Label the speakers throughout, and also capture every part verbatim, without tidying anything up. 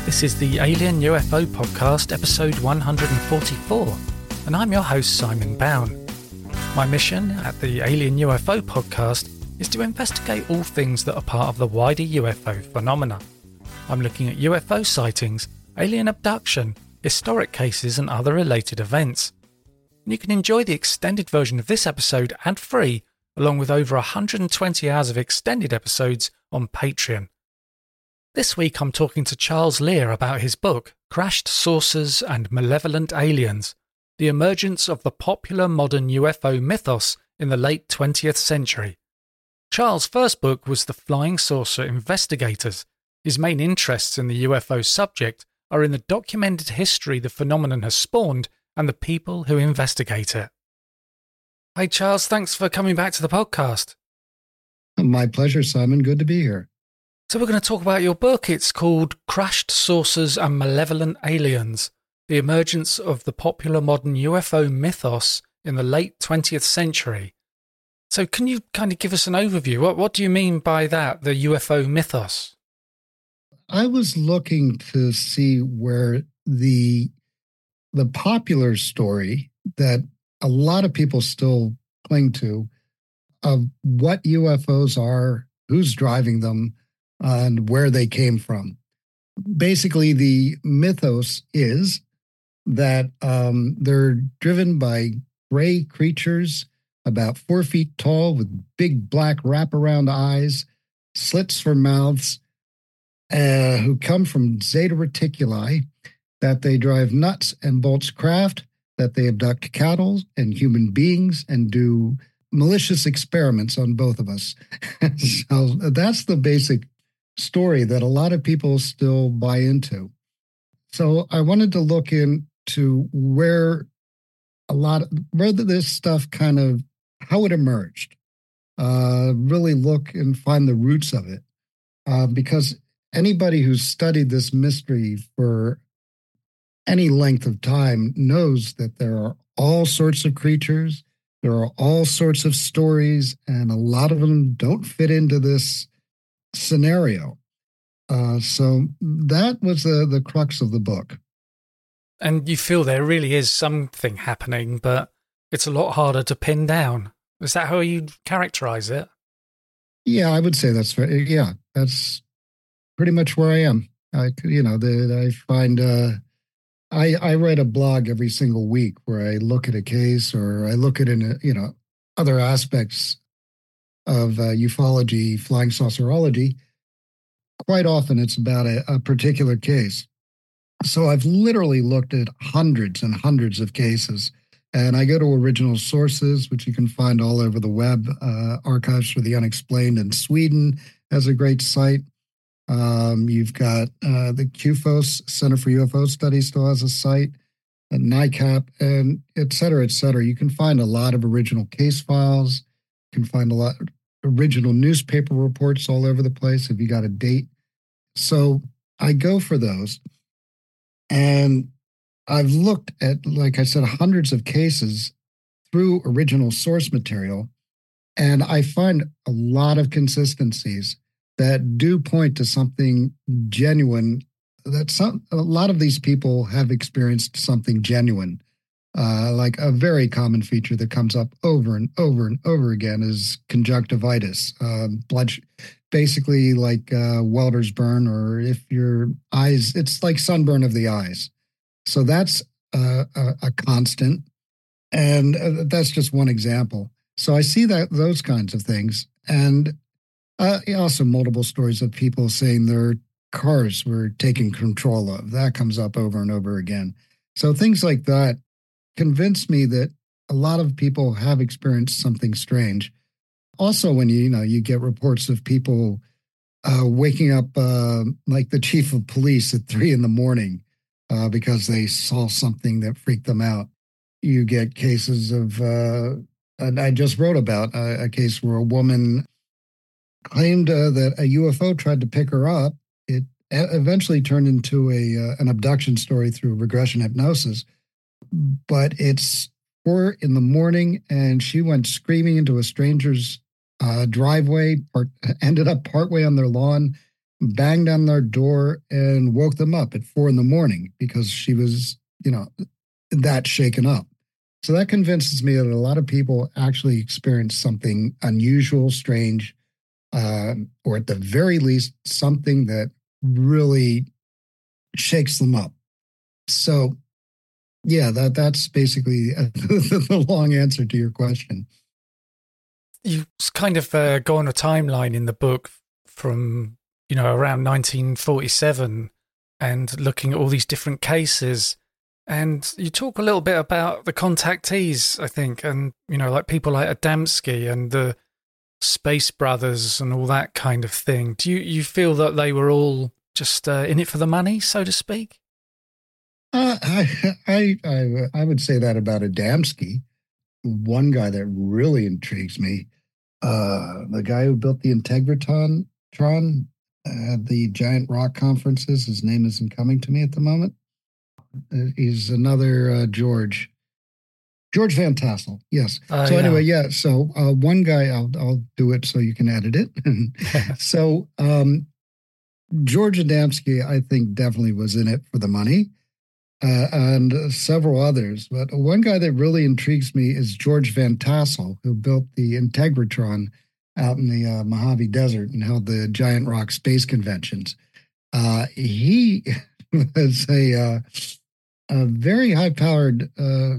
Speaker 1: This is the Alien U F O Podcast, episode one hundred forty-four, and I'm your host, Simon Bown. My mission at the Alien U F O Podcast is to investigate all things that are part of the wider U F O phenomena. I'm looking at U F O sightings, alien abduction, historic cases, and other related events. And you can enjoy the extended version of this episode ad-free, along with over one hundred twenty hours of extended episodes on Patreon. This week I'm talking to Charles Lear about his book, Crashed Saucers and Malevolent Aliens, the emergence of the popular modern U F O mythos in the late twentieth century. Charles' first book was The Flying Saucer Investigators. His main interests in the U F O subject are in the documented history the phenomenon has spawned and the people who investigate it. Hey Charles, thanks for coming back to the podcast.
Speaker 2: My pleasure, Simon. Good to be here.
Speaker 1: So we're going to talk about your book. It's called Crashed Saucers and Malevolent Aliens, the emergence of the popular modern U F O mythos in the late twentieth century. So can you kind of give us an overview? What, what do you mean by that, the U F O mythos?
Speaker 2: I was looking to see where the the popular story that a lot of people still cling to of what U F Os are, who's driving them, and where they came from. Basically, the mythos is that um, they're driven by gray creatures about four feet tall with big black wraparound eyes, slits for mouths, uh, who come from Zeta Reticuli, that they drive nuts and bolts craft, that they abduct cattle and human beings and do malicious experiments on both of us. So that's the basic story that a lot of people still buy into. So I wanted to look into where a lot of, where this stuff kind of, how it emerged, uh, really look and find the roots of it. Uh, because anybody who's studied this mystery for any length of time knows that there are all sorts of creatures, there are all sorts of stories, and a lot of them don't fit into this scenario. Uh, so that was the, the crux of the book.
Speaker 1: And you feel there really is something happening, but it's a lot harder to pin down. Is that how you characterize it?
Speaker 2: Yeah, I would say that's right. Yeah, that's pretty much where I am. I, you know, the, I find uh, I I write a blog every single week where I look at a case or I look at an, you know, other aspects of uh, ufology, flying saucerology. Quite often it's about a, a particular case. So I've literally looked at hundreds and hundreds of cases, and I go to original sources, which you can find all over the web. Uh, Archives for the Unexplained in Sweden has a great site. Um, you've got uh, the Q F O S, Center for U F O Studies, still has a site, and NICAP, and et cetera, et cetera. You can find a lot of original case files. You can find a lot of original newspaper reports all over the place if you got a date. So I go for those. And I've looked at, like I said, hundreds of cases through original source material. And I find a lot of consistencies that do point to something genuine, that some a lot of these people have experienced something genuine. Uh, like a very common feature that comes up over and over and over again is conjunctivitis, uh, blood, basically like uh, welder's burn, or if your eyes, it's like sunburn of the eyes. So that's uh, a, a constant, and uh, that's just one example. So I see that those kinds of things, and uh, also multiple stories of people saying their cars were taken control of. That comes up over and over again. So things like that convinced me that a lot of people have experienced something strange. Also, when you, you know, you get reports of people uh, waking up uh, like the chief of police at three in the morning uh, because they saw something that freaked them out. You get cases of, uh, and I just wrote about a, a case where a woman claimed uh, that a U F O tried to pick her up. It eventually turned into a uh, an abduction story through regression hypnosis. But it's four in the morning, and she went screaming into a stranger's uh, driveway, or ended up partway on their lawn, banged on their door and woke them up at four in the morning because she was, you know, that shaken up. So that convinces me that a lot of people actually experience something unusual, strange, uh, or at the very least, something that really shakes them up. So, yeah, that that's basically the long answer to your question.
Speaker 1: You kind of uh, go on a timeline in the book from, you know, around nineteen forty-seven and looking at all these different cases. And you talk a little bit about the contactees, I think, and, you know, like people like Adamski and the Space Brothers and all that kind of thing. Do you, you feel that they were all just uh, in it for the money, so to speak?
Speaker 2: Uh, I, I, I, I would say that about Adamski. One guy that really intrigues me, uh, the guy who built the Integratron, Tron, uh, the giant rock conferences, his name isn't coming to me at the moment. He's another uh, George. George Van Tassel, yes.
Speaker 1: Uh,
Speaker 2: so
Speaker 1: yeah.
Speaker 2: anyway, yeah. So uh, one guy, I'll I'll do it so you can edit it. so um, George Adamski, I think, definitely was in it for the money, uh, and several others. But one guy that really intrigues me is George Van Tassel, who built the Integratron out in the uh, Mojave Desert and held the giant rock space conventions. Uh, he was a uh, a very high-powered. Uh,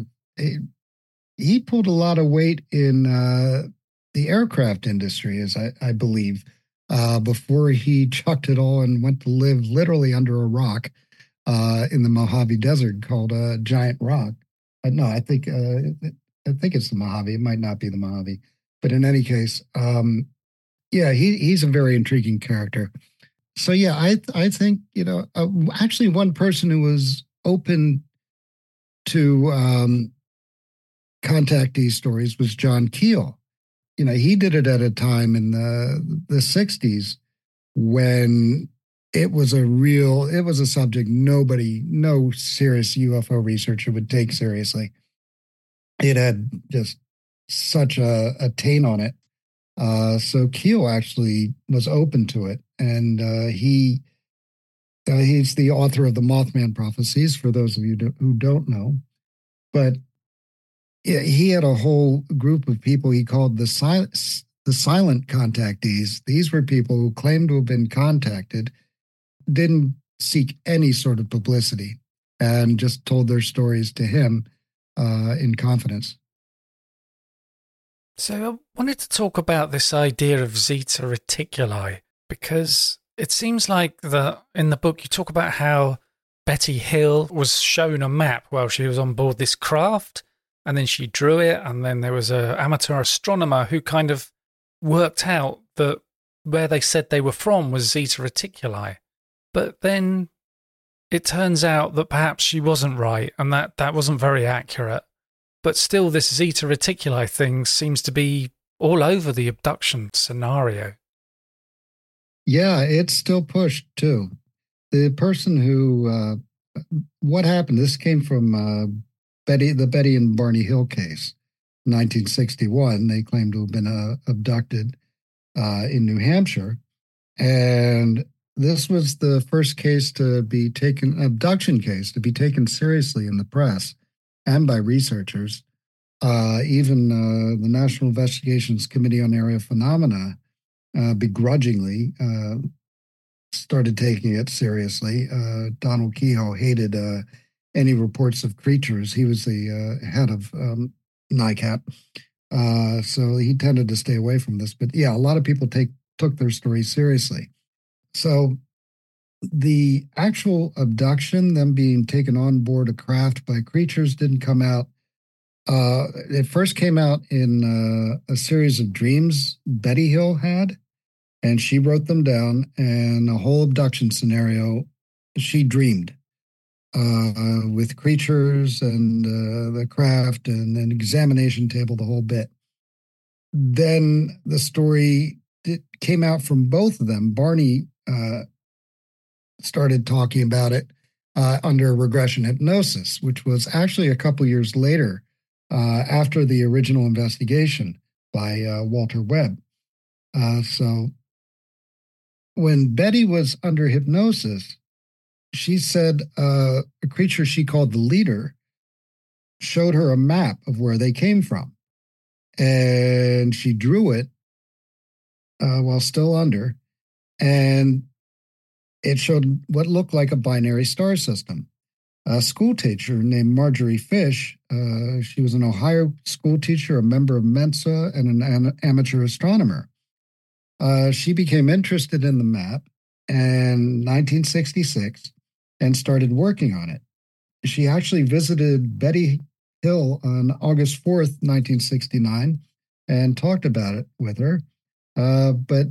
Speaker 2: he pulled a lot of weight in uh, the aircraft industry, as I, I believe, uh, before he chucked it all and went to live literally under a rock uh, in the Mojave Desert called a uh, Giant Rock. Uh, no, I think uh, I think it's the Mojave. It might not be the Mojave, but in any case, um, yeah, he he's a very intriguing character. So yeah, I I think you know uh, actually one person who was open to um, contact these stories was John Keel. You know, he did it at a time in the the sixties when it was a real, it was a subject nobody, no serious U F O researcher would take seriously. It had just such a, a taint on it. Uh, so Keel actually was open to it. And uh, he uh, he's the author of the Mothman Prophecies, for those of you do, who don't know. But yeah, he had a whole group of people he called the, sil- the silent contactees. These were people who claimed to have been contacted, didn't seek any sort of publicity, and just told their stories to him uh, in confidence.
Speaker 1: So I wanted to talk about this idea of Zeta Reticuli, because it seems like that in the book you talk about how Betty Hill was shown a map while she was on board this craft, and then she drew it, and then there was an amateur astronomer who kind of worked out that where they said they were from was Zeta Reticuli. But then it turns out that perhaps she wasn't right, and that, that wasn't very accurate. But still, this Zeta Reticuli thing seems to be all over the abduction scenario.
Speaker 2: Yeah, it's still pushed, too. The person who, uh, what happened, this came from uh, Betty, the Betty and Barney Hill case, nineteen sixty-one. They claimed to have been uh, abducted uh, in New Hampshire. And this was the first case to be taken, abduction case, to be taken seriously in the press and by researchers. Uh, even uh, the National Investigations Committee on Area Phenomena uh, begrudgingly uh, started taking it seriously. Uh, Donald Kehoe hated uh, any reports of creatures. He was the uh, head of um, NICAP, uh, so he tended to stay away from this. But yeah, a lot of people take took their story seriously. So the actual abduction, them being taken on board a craft by creatures, didn't come out. Uh, it first came out in uh, a series of dreams Betty Hill had, and she wrote them down, and a whole abduction scenario she dreamed uh, with creatures and uh, the craft and an examination table, the whole bit. Then the story it came out from both of them. Barney uh, started talking about it uh, under regression hypnosis, which was actually a couple years later uh, after the original investigation by uh, Walter Webb. Uh, so when Betty was under hypnosis, she said uh, a creature she called the Leader showed her a map of where they came from. And she drew it uh, while still under, and it showed what looked like a binary star system. A school teacher named Marjorie Fish, uh, she was an Ohio school teacher, a member of Mensa, and an, an amateur astronomer. Uh, she became interested in the map in nineteen sixty-six and started working on it. She actually visited Betty Hill on August fourth, nineteen sixty-nine, and talked about it with her. Uh, but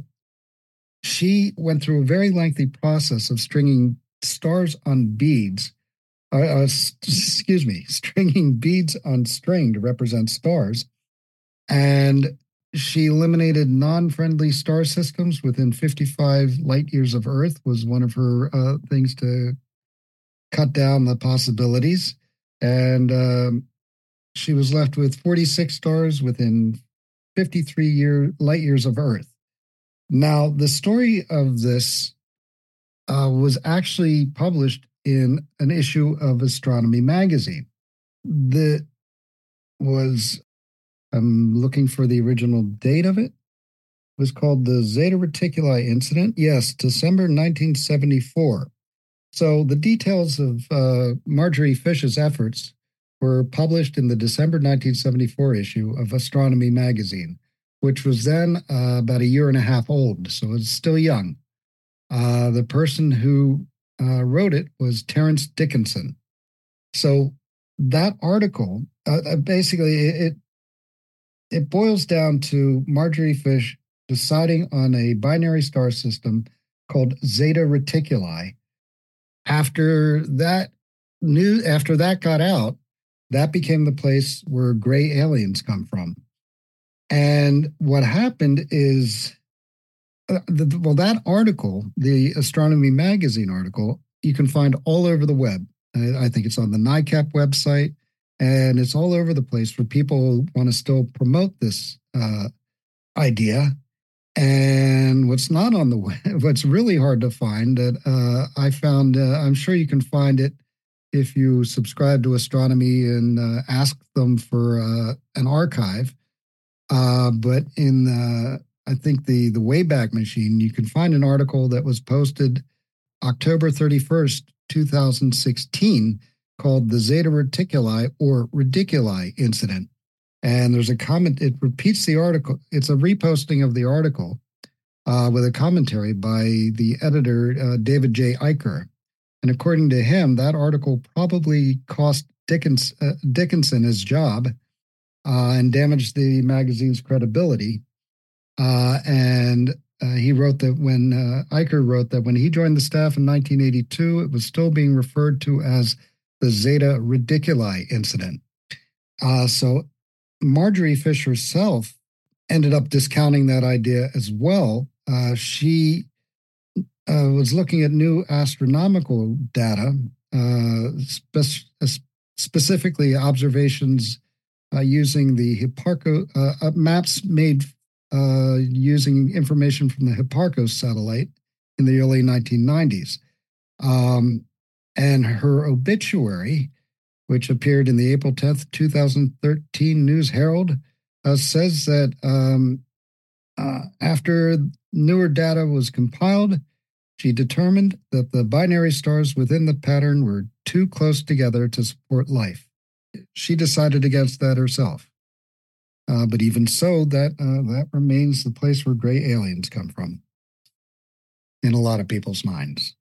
Speaker 2: she went through a very lengthy process of stringing stars on beads, uh, uh, excuse me, stringing beads on string to represent stars. And she eliminated non-friendly star systems within fifty-five light years of Earth was one of her uh, things to cut down the possibilities. And um, she was left with forty-six stars within fifty-three year, light years of Earth. Now, the story of this uh, was actually published in an issue of Astronomy magazine. That was, I'm looking for the original date of it. It was called the Zeta Reticuli Incident. Yes, December nineteen seventy-four. So the details of uh, Marjorie Fish's efforts were published in the December nineteen seventy-four issue of Astronomy magazine, which was then uh, about a year and a half old, so it's still young. Uh, the person who uh, wrote it was Terence Dickinson. So that article, uh, basically, it it boils down to Marjorie Fish deciding on a binary star system called Zeta Reticuli. After that new, after that got out, that became the place where gray aliens come from. And what happened is, uh, the, well, that article, the Astronomy magazine article, you can find all over the web. I, I think it's on the NICAP website, and it's all over the place for people who want to still promote this uh, idea. And what's not on the web, what's really hard to find that uh, I found, uh, I'm sure you can find it if you subscribe to Astronomy and uh, ask them for uh, an archive. Uh, but in, uh, I think, the, the Wayback Machine, you can find an article that was posted October thirty-first, two thousand sixteen, called the Zeta Reticuli or Ridiculi Incident. And there's a comment, it repeats the article. It's a reposting of the article uh, with a commentary by the editor, uh, David J. Eicher. And according to him, that article probably cost Dickens, uh, Dickinson his job uh, and damaged the magazine's credibility. Uh, and uh, he wrote that when uh, Eicher wrote that when he joined the staff in nineteen eighty-two, it was still being referred to as the Zeta Ridiculi Incident. Uh, so Marjorie Fish herself ended up discounting that idea as well. Uh, she uh, was looking at new astronomical data, uh, spe- specifically observations uh, using the Hipparcos uh, maps made uh, using information from the Hipparcos satellite in the early nineteen nineties. Um, and her obituary, which appeared in the April tenth, two thousand thirteen News Herald, uh, says that um, uh, after newer data was compiled, she determined that the binary stars within the pattern were too close together to support life. She decided against that herself. Uh, but even so, that uh, that remains the place where gray aliens come from in a lot of people's minds.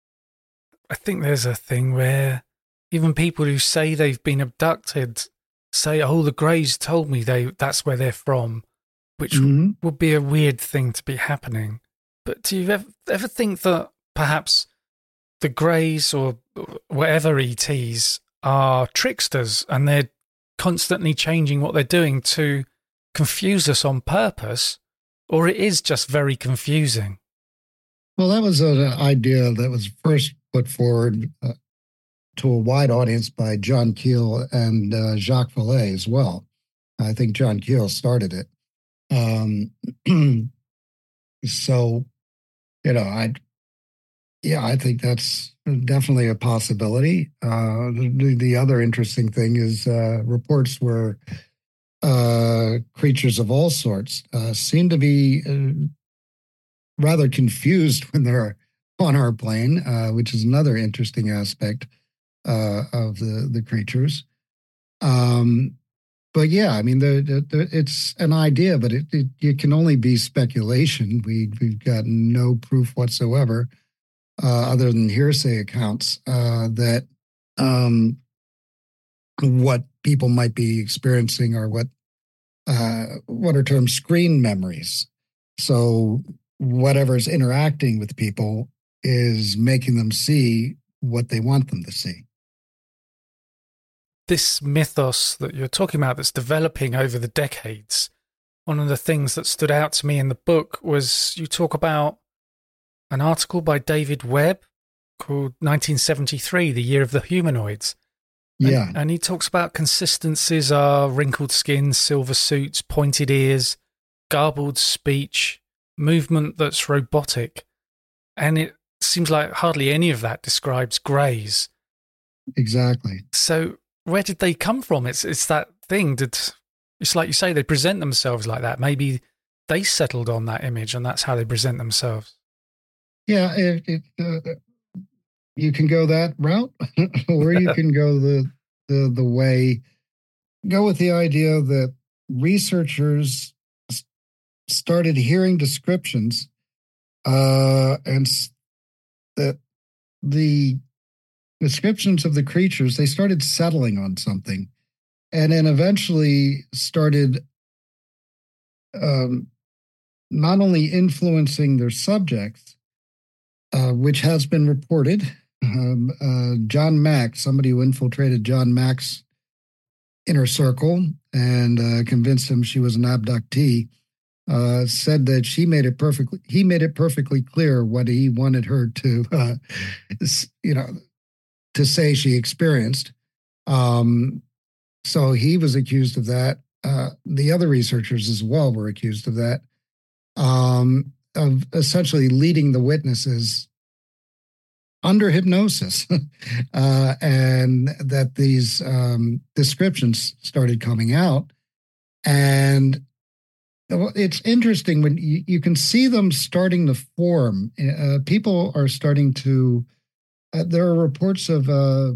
Speaker 1: I think there's a thing where even people who say they've been abducted say, oh, the Greys told me they that's where they're from, which mm-hmm. would be a weird thing to be happening. But do you ever, ever think that perhaps the Greys or whatever E Ts are tricksters and they're constantly changing what they're doing to confuse us on purpose, or it is just very confusing?
Speaker 2: Well, that was an idea that was first put forward uh, to a wide audience by John Keel and uh, Jacques Vallée as well. I think John Keel started it. Um, so you know, I yeah, I think that's definitely a possibility. Uh, the, the other interesting thing is uh, reports where uh, creatures of all sorts uh, seem to be uh, rather confused when they're on our plane, uh, which is another interesting aspect uh, of the the creatures. Um, but yeah, I mean, the, the, the, it's an idea, but it, it, it can only be speculation. We we've got no proof whatsoever, uh, other than hearsay accounts, uh, that um, what people might be experiencing are what uh, what are termed screen memories. So whatever's interacting with people is making them see what they want them to see.
Speaker 1: This mythos that you're talking about that's developing over the decades, one of the things that stood out to me in the book was you talk about an article by David Webb called nineteen seventy-three, The Year of the Humanoids.
Speaker 2: Yeah.
Speaker 1: And, and he talks about consistencies are wrinkled skin, silver suits, pointed ears, garbled speech, movement that's robotic. And it seems like hardly any of that describes greys.
Speaker 2: Exactly.
Speaker 1: So where did they come from? It's it's that thing. Did, it's like you say, they present themselves like that. Maybe they settled on that image and that's how they present themselves.
Speaker 2: Yeah, it, it, uh, you can go that route, or you can go the, the the way, go with the idea that researchers started hearing descriptions, uh, and that the descriptions of the creatures, they started settling on something, and then eventually started um, not only influencing their subjects, uh, which has been reported. Um, uh, John Mack, somebody who infiltrated John Mack's inner circle and uh, convinced him she was an abductee, uh, said that she made it perfectly. He made it perfectly clear what he wanted her to, uh, you know, to say she experienced. Um, so he was accused of that. Uh, the other researchers as well were accused of that, um, of essentially leading the witnesses under hypnosis, uh, and that these um, descriptions started coming out. And it's interesting when you, you can see them starting to form. Uh, people are starting to, uh, there are reports of, uh,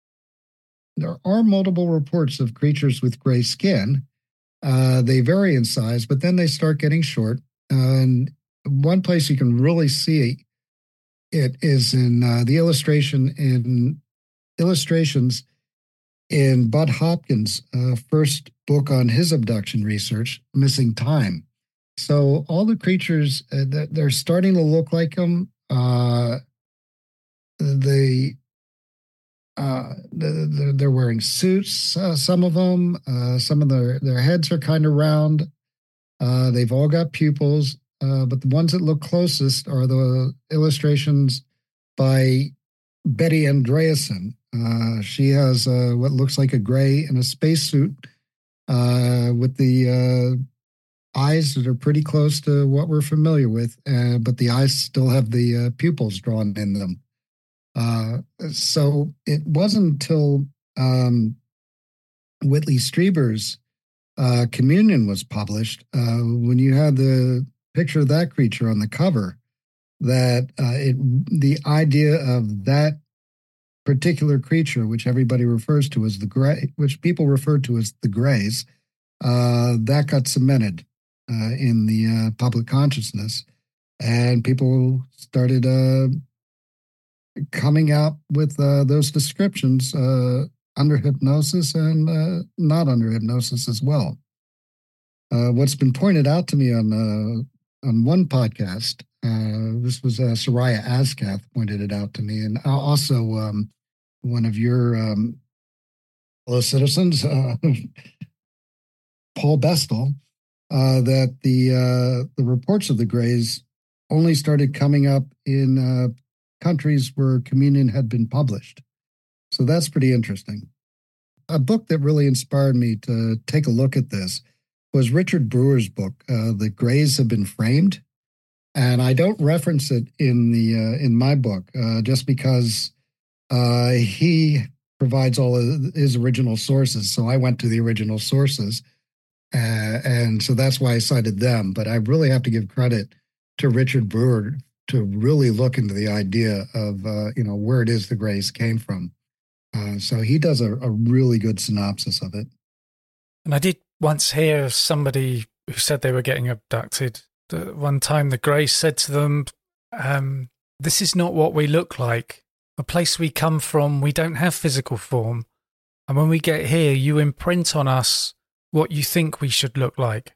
Speaker 2: there are multiple reports of creatures with gray skin. Uh, they vary in size, but then they start getting short. Uh, and one place you can really see it is in uh, the illustration in illustrations in Bud Hopkins' uh, first book on his abduction research, Missing Time. So all the creatures, uh, they're starting to look like them. Uh, they, uh, they're wearing suits, uh, some of them. Uh, some of their, their heads are kind of round. Uh, they've all got pupils. Uh, but the ones that look closest are the illustrations by Betty Andreasen. Uh, she has uh, what looks like a gray in a spacesuit uh, with the uh, eyes that are pretty close to what we're familiar with, uh, but the eyes still have the uh, pupils drawn in them. Uh, so it wasn't until um, Whitley Strieber's uh, Communion was published, uh, when you had the picture of that creature on the cover, that uh, it the idea of that particular creature, which everybody refers to as the gray, which people refer to as the Greys, uh, that got cemented uh, in the uh, public consciousness, and people started uh, coming out with uh, those descriptions uh, under hypnosis and uh, not under hypnosis as well. Uh, what's been pointed out to me on uh, on one podcast, uh, this was uh, Soraya Askath pointed it out to me, and also um, one of your um, fellow citizens, uh, Paul Bestel, uh, that the uh, the reports of the Greys only started coming up in uh, countries where Communion had been published. So that's pretty interesting. A book that really inspired me to take a look at this was Richard Brewer's book, uh, The Greys Have Been Framed. and I don't reference it in the uh, in my book uh, just because uh, he provides all of his original sources. So I went to the original sources, uh, and so that's why I cited them. But I really have to give credit to Richard Brewer to really look into the idea of uh, you know where it is the Greys came from. Uh, so he does a, a really good synopsis of it.
Speaker 1: And I did once hear of somebody who said they were getting abducted. The, one time the Greys said to them, um, this is not what we look like. The place we come from, we don't have physical form. And when we get here, you imprint on us what you think we should look like.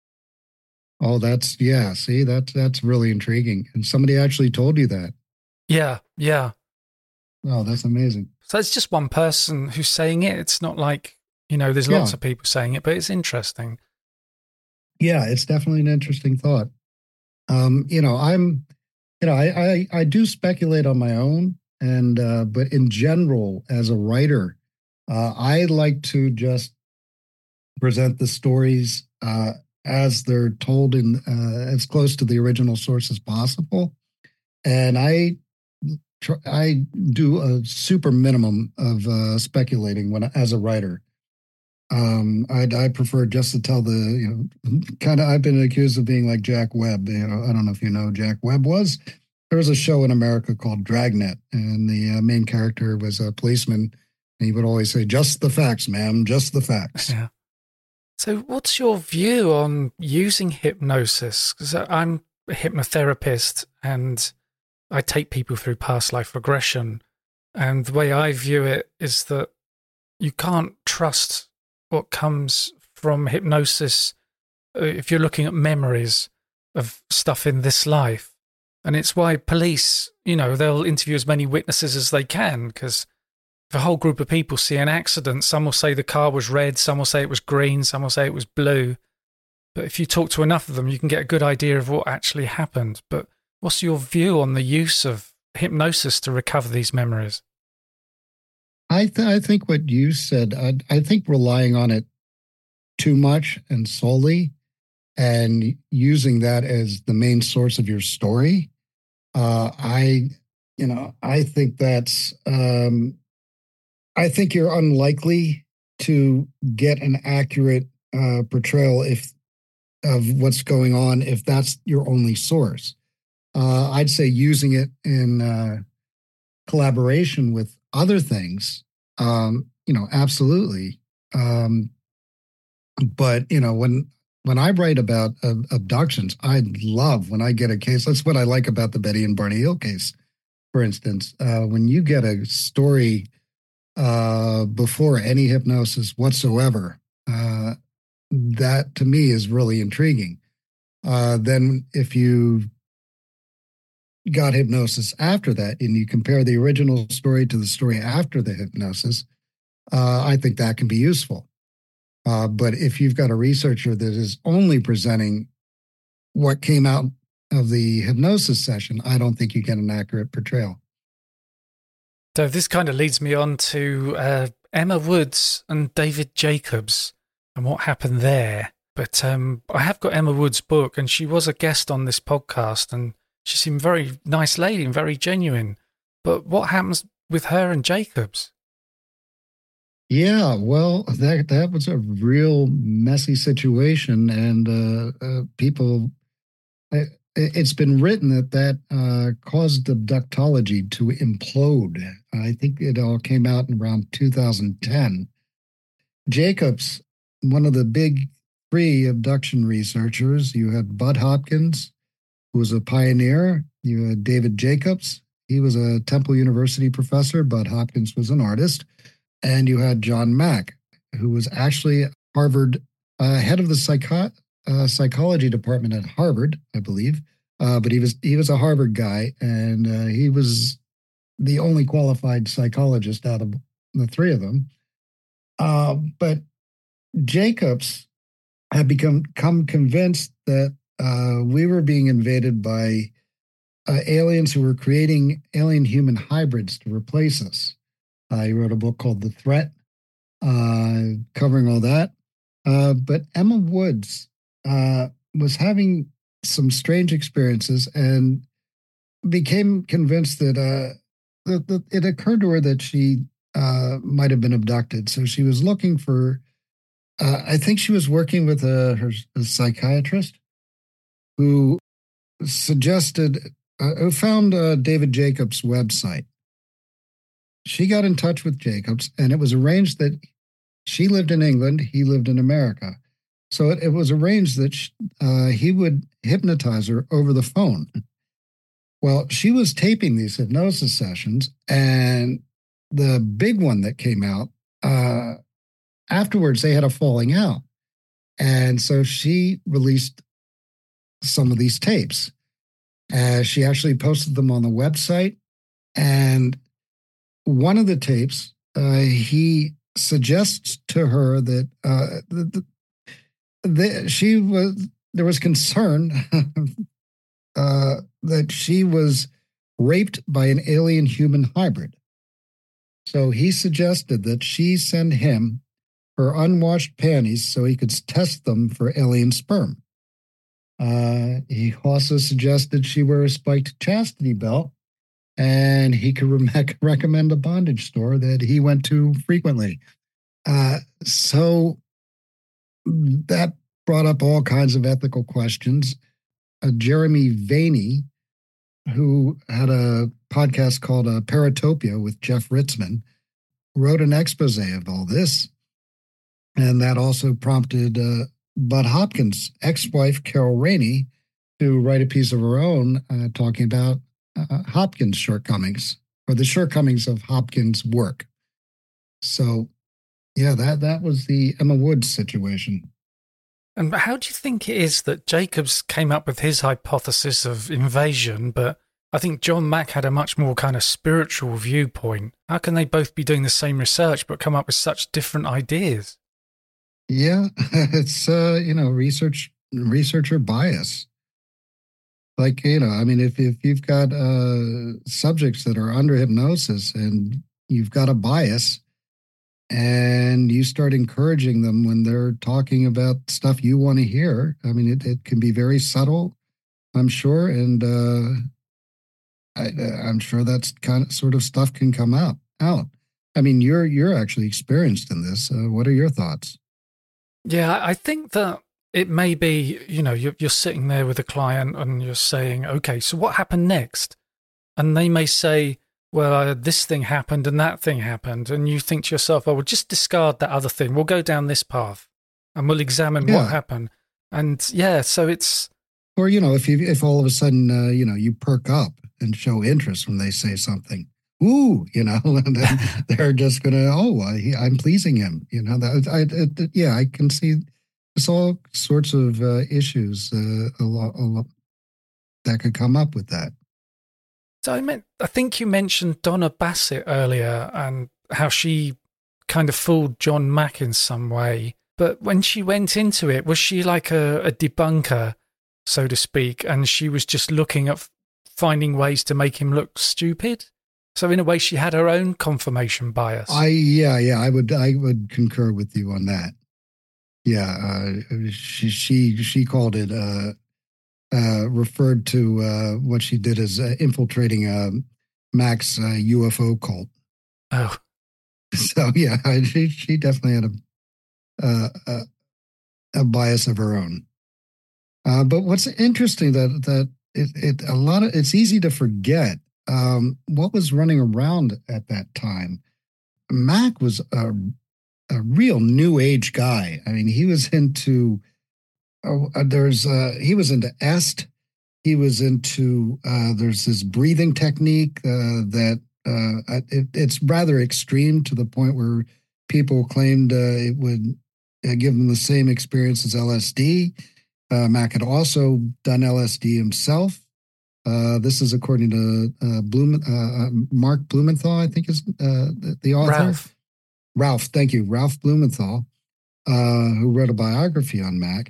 Speaker 2: Oh, that's, yeah, see, that's, that's really intriguing. And somebody actually told you that.
Speaker 1: Yeah, yeah.
Speaker 2: Oh, that's amazing.
Speaker 1: So it's just one person who's saying it. It's not like, you know, there's
Speaker 2: Yeah.
Speaker 1: lots of people saying it, but it's interesting.
Speaker 2: Yeah, it's definitely an interesting thought. Um, you know, I'm, you know, I, I, I do speculate on my own, and uh, but in general, as a writer, uh, I like to just present the stories uh, as they're told in uh, as close to the original source as possible, and I, tr- I do a super minimum of uh, speculating when as a writer. Um, I I prefer just to tell the, you know, kind of, I've been accused of being like Jack Webb. You know, I don't know if you know who Jack Webb was. There was a show in America called Dragnet, and the uh, main character was a policeman, and he would always say, just the facts, ma'am, just the facts.
Speaker 1: Yeah. So what's your view on using hypnosis? Because I'm a hypnotherapist and I take people through past life regression. And the way I view it is that you can't trust what comes from hypnosis if you're looking at memories of stuff in this life. And it's why police, you know, they'll interview as many witnesses as they can, because if a whole group of people see an accident, some will say the car was red, some will say it was green, some will say it was blue. But if you talk to enough of them, you can get a good idea of what actually happened. But what's your view on the use of hypnosis to recover these memories?
Speaker 2: I th- I think what you said, I, I think relying on it too much and solely and using that as the main source of your story, uh, I, you know, I think that's, um, I think you're unlikely to get an accurate uh, portrayal if of what's going on if that's your only source. Uh, I'd say using it in uh, collaboration with other things, um, you know, absolutely. Um, but, you know, when when I write about uh, abductions, I love when I get a case. That's what I like about the Betty and Barney Hill case, for instance. Uh, when you get a story uh, before any hypnosis whatsoever, uh, that to me is really intriguing. Uh, then if you got hypnosis after that and you compare the original story to the story after the hypnosis, uh, I think that can be useful. Uh, but if you've got a researcher that is only presenting what came out of the hypnosis session, I don't think you get an accurate portrayal.
Speaker 1: So this kind of leads me on to uh, Emma Woods and David Jacobs and what happened there. But um, I have got Emma Woods' book, and she was a guest on this podcast, and she seemed very nice lady and very genuine. But what happens with her and Jacobs?
Speaker 2: Yeah, well, that that was a real messy situation, and uh, uh, people. It, it's been written that that uh, caused abductology to implode. I think it all came out in around two thousand ten. Jacobs, one of the big three abduction researchers, you had Bud Hopkins, who was a pioneer. You had David Jacobs. He was a Temple University professor. Bud Hopkins was an artist. And you had John Mack, who was actually Harvard, uh, head of the psycho- uh, psychology department at Harvard, I believe. Uh, but he was he was a Harvard guy, and uh, he was the only qualified psychologist out of the three of them. Uh, but Jacobs had become come convinced that uh, we were being invaded by uh, aliens who were creating alien-human hybrids to replace us. Uh, he wrote a book called The Threat, uh, covering all that. Uh, but Emma Woods uh, was having some strange experiences and became convinced that, uh, that, that it occurred to her that she uh, might have been abducted. So she was looking for, uh, I think she was working with a, her, a psychiatrist who suggested, uh, who found uh, David Jacobs' website. She got in touch with Jacobs, and it was arranged that she lived in England, he lived in America. So it, it was arranged that she, uh, he would hypnotize her over the phone. Well, she was taping these hypnosis sessions, and the big one that came out, uh, afterwards they had a falling out. And so she released some of these tapes. Uh, she actually posted them on the website. And one of the tapes, uh, he suggests to her that, uh, the, the, the, she was, there was concern uh, that she was raped by an alien human hybrid. So he suggested that she send him her unwashed panties so he could test them for alien sperm. Uh, he also suggested she wear a spiked chastity belt, and he could re- recommend a bondage store that he went to frequently. Uh, so that brought up all kinds of ethical questions. Uh, Jeremy Vaeni, who had a podcast called uh, Paratopia with Jeff Ritzmann, wrote an expose of all this. And that also prompted uh, Bud Hopkins' ex-wife, Carol Rainey, to write a piece of her own uh, talking about uh, Hopkins' shortcomings, or the shortcomings of Hopkins' work. So, yeah, that, that was the Emma Woods situation.
Speaker 1: And how do you think it is that Jacobs came up with his hypothesis of invasion, but I think John Mack had a much more kind of spiritual viewpoint? How can they both be doing the same research but come up with such different ideas?
Speaker 2: Yeah, it's, uh, you know, research, researcher bias. Like, you know, I mean, if, if you've got uh, subjects that are under hypnosis and you've got a bias and you start encouraging them when they're talking about stuff you want to hear, I mean, it, it can be very subtle, I'm sure. And uh, I, I'm sure that's kind of sort of stuff can come out. out. I mean, you're, you're actually experienced in this. Uh, what are your thoughts?
Speaker 1: Yeah, I think that it may be, you know, you're, you're sitting there with a client and you're saying, okay, so what happened next? And they may say, well, uh, this thing happened and that thing happened. And you think to yourself, oh, we'll just discard that other thing. We'll go down this path and we'll examine
Speaker 2: yeah.
Speaker 1: what happened. And yeah, so it's...
Speaker 2: Or, you know, if you, if all of a sudden, uh, you know, you perk up and show interest when they say something. Ooh, you know, and then they're just going to, oh, I, I'm pleasing him. You know, that I, it, yeah, I can see there's all sorts of uh, issues uh, a lot, a lot that could come up with that.
Speaker 1: So I meant, I think you mentioned Donna Bassett earlier and how she kind of fooled John Mack in some way. But when she went into it, was she like a, a debunker, so to speak, and she was just looking at finding ways to make him look stupid? So in a way, she had her own confirmation bias.
Speaker 2: I yeah yeah I would I would concur with you on that. Yeah, uh, she she she called it uh, uh, referred to uh, what she did as uh, infiltrating uh, Mac's uh, U F O cult.
Speaker 1: Oh,
Speaker 2: so yeah, she she definitely had a uh, a, a bias of her own. Uh, but what's interesting that that it, it a lot of it's easy to forget. Um, what was running around at that time? Mac was a, a real new age guy. I mean, he was into, uh, there's, uh, he was into est. He was into, uh, there's this breathing technique uh, that uh, it, it's rather extreme to the point where people claimed uh, it would uh, give them the same experience as L S D. Uh, Mac had also done L S D himself. Uh, this is according to uh, Blum, uh, Mark Blumenthal, I think is uh, the, the author.
Speaker 1: Ralph.
Speaker 2: Ralph, thank you. Ralph Blumenthal, uh, who wrote a biography on Mac.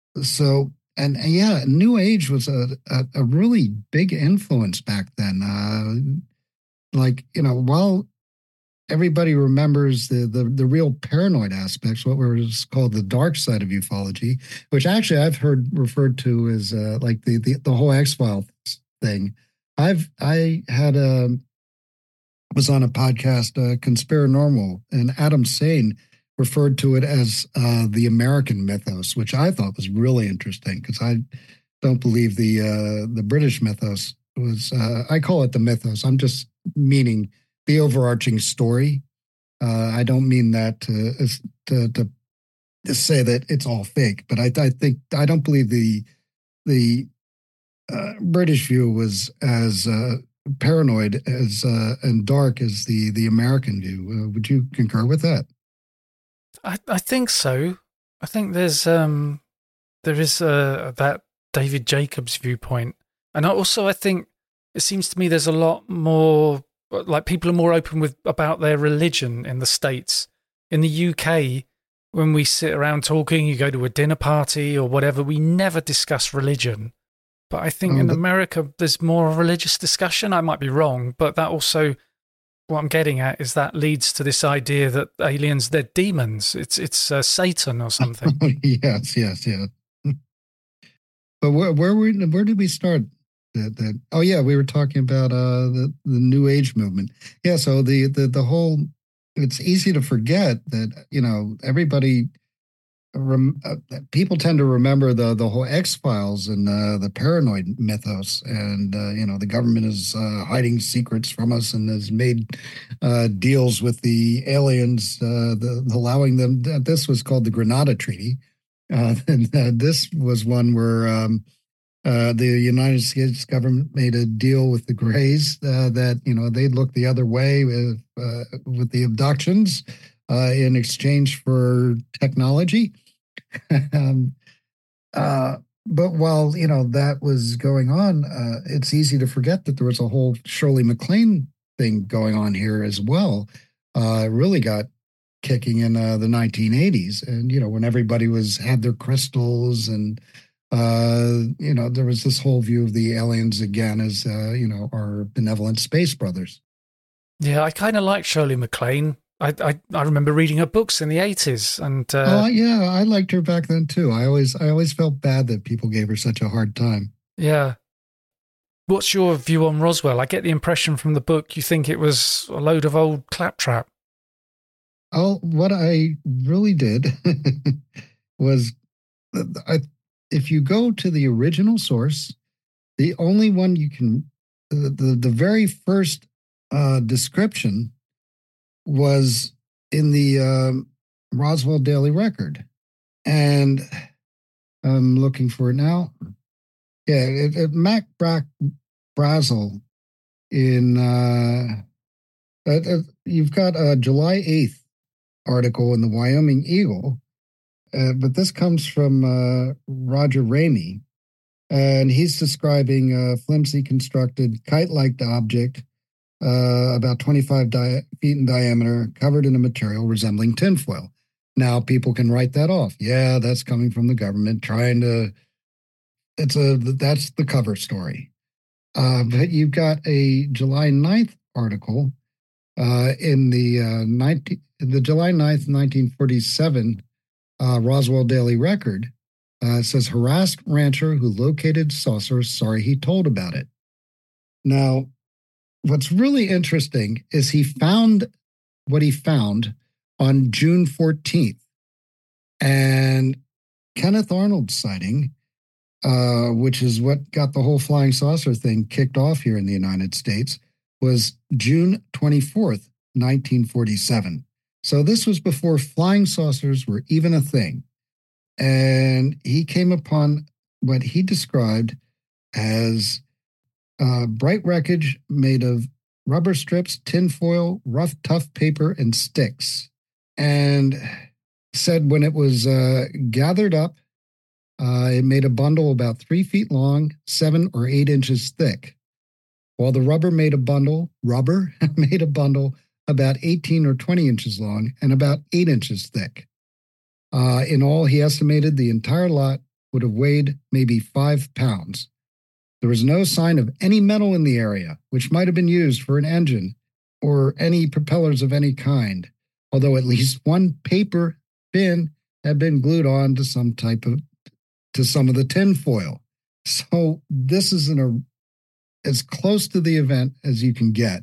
Speaker 2: So, and, and yeah, New Age was a, a, a really big influence back then. Uh, like, you know, while everybody remembers the, the the real paranoid aspects, what was called the dark side of ufology, which actually I've heard referred to as uh, like the, the the whole X-Files thing. I've I had a was on a podcast, uh, Conspiranormal, and Adam Sane referred to it as uh, the American mythos, which I thought was really interesting because I don't believe the uh, the British mythos was. Uh, I call it the mythos. I'm just meaning the overarching story. Uh, I don't mean that to, to to to say that it's all fake, but I, I think I don't believe the the uh, British view was as uh, paranoid as uh, and dark as the the American view. Uh, would you concur with that?
Speaker 1: I, I think so. I think there's um there is uh, that David Jacobs viewpoint, and also I think it seems to me there's a lot more, like, people are more open with about their religion in the States. In the U K, when we sit around talking, you go to a dinner party or whatever, we never discuss religion. But I think
Speaker 2: Oh,
Speaker 1: in
Speaker 2: but-
Speaker 1: America, there's more religious discussion. I might be wrong, but that also, what I'm getting at is that leads to this idea that aliens, they're demons. It's it's uh, Satan or something.
Speaker 2: yes, yes, yes. But where where we where did we start? That that oh yeah, we were talking about uh the the New Age movement. Yeah, so the the the whole, it's easy to forget that, you know, everybody rem, uh, people tend to remember the the whole X Files and uh, the paranoid mythos, and uh, you know, the government is uh, hiding secrets from us and has made uh, deals with the aliens, uh, the, allowing them. This was called the Grenada Treaty, uh, and uh, this was one where. Um, Uh, the United States government made a deal with the Greys uh, that, you know, they'd look the other way with, uh, with the abductions uh, in exchange for technology. um, uh, but while, you know, that was going on, uh, it's easy to forget that there was a whole Shirley MacLaine thing going on here as well. Uh, it really got kicking in uh, the nineteen eighties. And, you know, when everybody was had their crystals and Uh, you know, there was this whole view of the aliens again as, uh, you know, our benevolent space brothers.
Speaker 1: Yeah, I kind of like Shirley MacLaine. I, I I remember reading her books in the eighties, and uh,
Speaker 2: Oh yeah, I liked her back then too. I always I always felt bad that people gave her such a hard time.
Speaker 1: yeah. What's your view on Roswell? I get the impression from the book you think it was a load of old claptrap.
Speaker 2: Oh, what I really did was, I, if you go to the original source, the only one you can, the the, the very first uh, description was in the um, Roswell Daily Record, and I'm looking for it now. Yeah, it, it, Mac Brack Brazel in uh, uh, uh, you've got a July eighth article in the Wyoming Eagle, uh, but this comes from uh, Roger Ramey, and he's describing a flimsy constructed kite-like object uh, about twenty-five di- feet in diameter, covered in a material resembling tinfoil. Now people can write that off. Yeah, that's coming from the government trying to. It's a that's the cover story. Uh, but you've got a July ninth article uh, in the uh, nineteen the July ninth, nineteen forty-seven uh, Roswell Daily Record. Uh, it says harassed rancher who located saucer sorry he told about it. Now, what's really interesting is he found what he found on June fourteenth, and Kenneth Arnold's sighting, uh, which is what got the whole flying saucer thing kicked off here in the United States, was June twenty-fourth, nineteen forty-seven. So this was before flying saucers were even a thing. And he came upon what he described as uh, bright wreckage made of rubber strips, tinfoil, rough, tough paper, and sticks. And said when it was uh, gathered up, uh, it made a bundle about three feet long, seven or eight inches thick. While the rubber made a bundle, rubber made a bundle about eighteen or twenty inches long and about eight inches thick. Uh, in all, he estimated the entire lot would have weighed maybe five pounds. There was no sign of any metal in the area, which might have been used for an engine, or any propellers of any kind, although at least one paper fin had been glued on to some type of to some of the tinfoil. So this is an, a, as close to the event as you can get.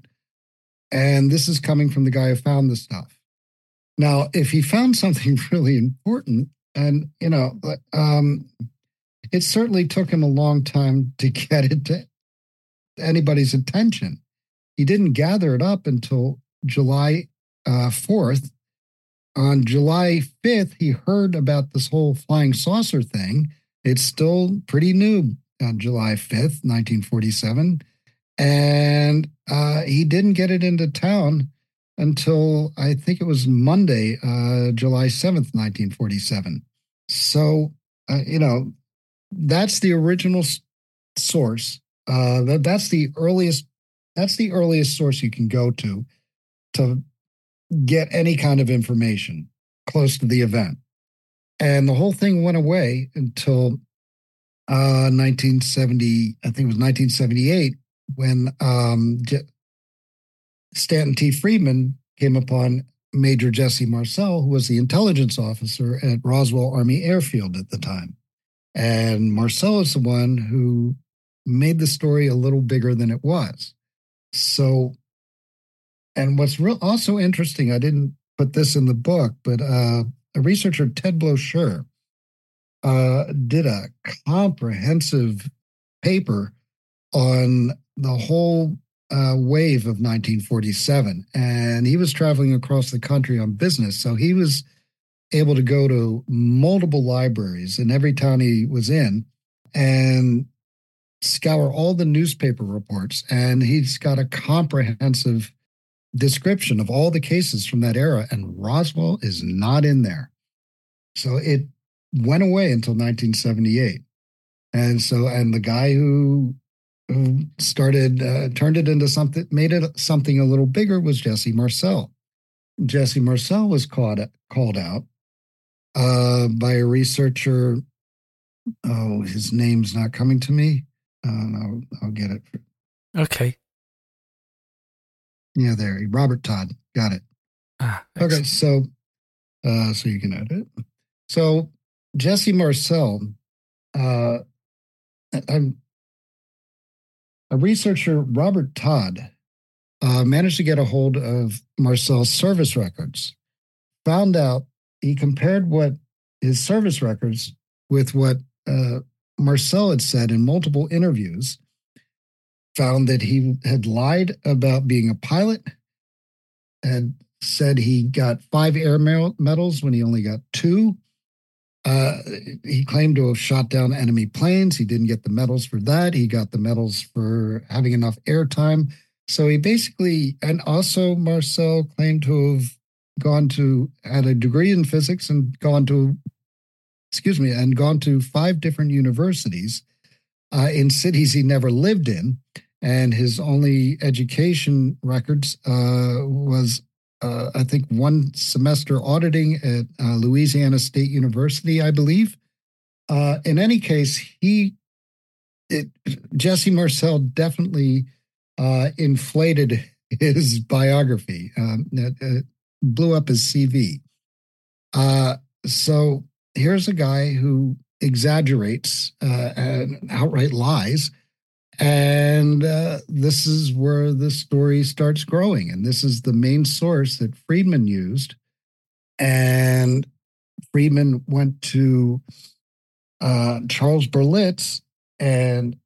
Speaker 2: And this is coming from the guy who found the stuff. Now, if he found something really important, and, you know, um, it certainly took him a long time to get it to anybody's attention. He didn't gather it up until July uh, fourth. On July fifth, he heard about this whole flying saucer thing. It's still pretty new on July fifth, nineteen forty-seven. And uh, he didn't get it into town until I think it was Monday, uh, July seventh, nineteen forty-seven. So, uh, you know, that's the original s- source. Uh, that, that's the earliest. That's the earliest source you can go to to get any kind of information close to the event. And the whole thing went away until uh, nineteen seventy. I think it was nineteen seventy-eight when um, J- Stanton T. Friedman came upon Major Jesse Marcel, who was the intelligence officer at Roswell Army Airfield at the time. And Marcel is the one who made the story a little bigger than it was. So, and what's real also interesting, I didn't put this in the book, but uh, a researcher, Ted Blocher, uh, did a comprehensive paper on the whole uh, wave of nineteen forty-seven. And he was traveling across the country on business. So he was able to go to multiple libraries in every town he was in and scour all the newspaper reports. And he's got a comprehensive description of all the cases from that era. And Roswell is not in there. So it went away until nineteen seventy-eight. And so, and the guy who who started, uh, turned it into something, made it something a little bigger was Jesse Marcel. Jesse Marcel was caught, called out uh, by a researcher. Oh, his name's not coming to me. Uh, I'll, I'll get it.
Speaker 1: Okay.
Speaker 2: Yeah, there. Robert Todd. Got it.
Speaker 1: Ah,
Speaker 2: okay, so uh, so you can edit. So Jesse Marcel, uh, I'm, a researcher, Robert Todd, uh, managed to get a hold of Marcel's service records. Found out, he compared what his service records with what uh, Marcel had said in multiple interviews. Found that he had lied about being a pilot, and said he got five air medals when he only got two. Uh, he claimed to have shot down enemy planes. He didn't get the medals for that. He got the medals for having enough airtime. So he basically, and also Marcel claimed to have gone to, had a degree in physics and gone to, excuse me, and gone to five different universities uh, in cities he never lived in. And his only education records uh, was, uh, I think, one semester auditing at uh, Louisiana State University, I believe. Uh, in any case, he, it, Jesse Marcel definitely uh, inflated his biography. Um, it, it blew up his C V. Uh, so here's a guy who exaggerates uh, and outright lies. And uh, this is where the story starts growing. And this is the main source that Friedman used. And Friedman went to uh, Charles Berlitz and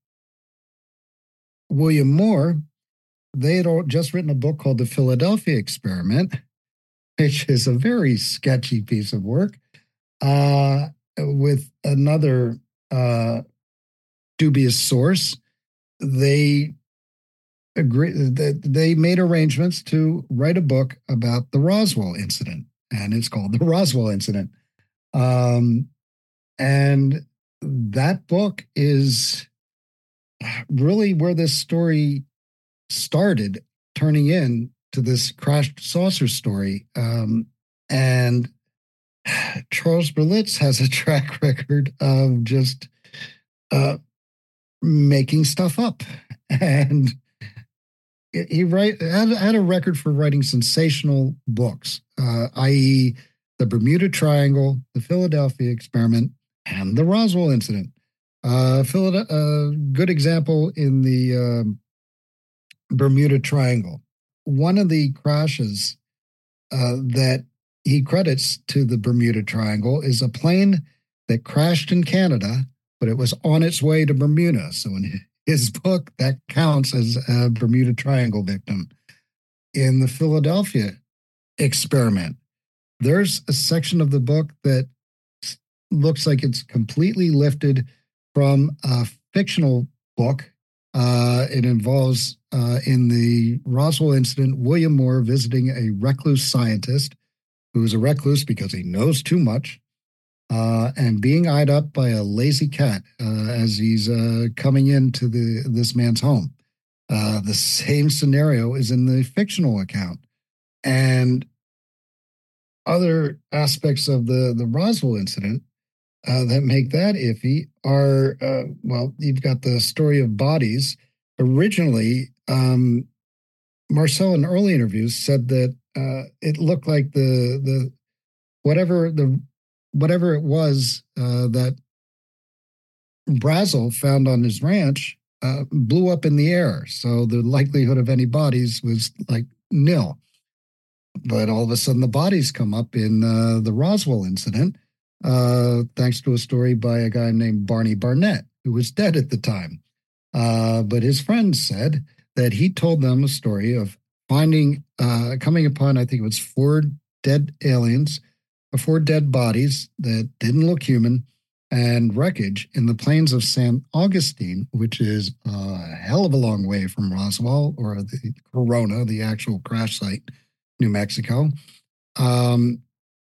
Speaker 2: William Moore. They had all just written a book called The Philadelphia Experiment, which is a very sketchy piece of work, uh, with another uh, dubious source. They agree that they made arrangements to write a book about the Roswell incident, and it's called The Roswell Incident. Um, and that book is really where this story started, turning in to this crashed saucer story. Um, and Charles Berlitz has a track record of just uh, making stuff up. And he write had, had a record for writing sensational books, uh, that is, the Bermuda Triangle, the Philadelphia Experiment, and the Roswell Incident. Uh, a uh, good example in the uh, Bermuda Triangle. One of the crashes uh, that he credits to the Bermuda Triangle is a plane that crashed in Canada, but it was on its way to Bermuda. So in his book, that counts as a Bermuda Triangle victim. In the Philadelphia Experiment, there's a section of the book that looks like it's completely lifted from a fictional book. Uh, it involves, uh, in the Roswell incident, William Moore visiting a recluse scientist who's a recluse because he knows too much, uh, and being eyed up by a lazy cat uh, as he's uh, coming into the this man's home. Uh, the same scenario is in the fictional account. And other aspects of the, the Roswell incident uh, that make that iffy are, uh, well, you've got the story of bodies. Originally, um, Marcel in early interviews said that uh, it looked like the the whatever the whatever it was uh, that Brazel found on his ranch uh, blew up in the air. So the likelihood of any bodies was like nil. But all of a sudden, the bodies come up in uh, the Roswell incident, uh, thanks to a story by a guy named Barney Barnett, who was dead at the time. Uh, but his friends said that he told them a story of finding, uh, coming upon, I think it was four dead aliens, or four dead bodies that didn't look human, and wreckage in the plains of San Augustine, which is a hell of a long way from Roswell or the Corona, the actual crash site, New Mexico. Um,